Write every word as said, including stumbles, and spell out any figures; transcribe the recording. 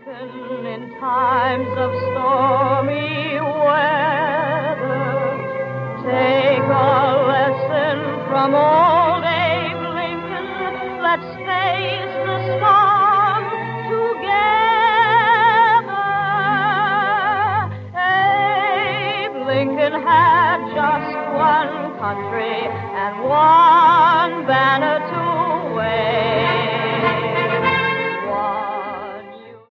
Lincoln in times of stormy weather. Take a lesson from old Abe Lincoln. Let's face the storm together. Abe Lincoln had just one country and one banner to wave.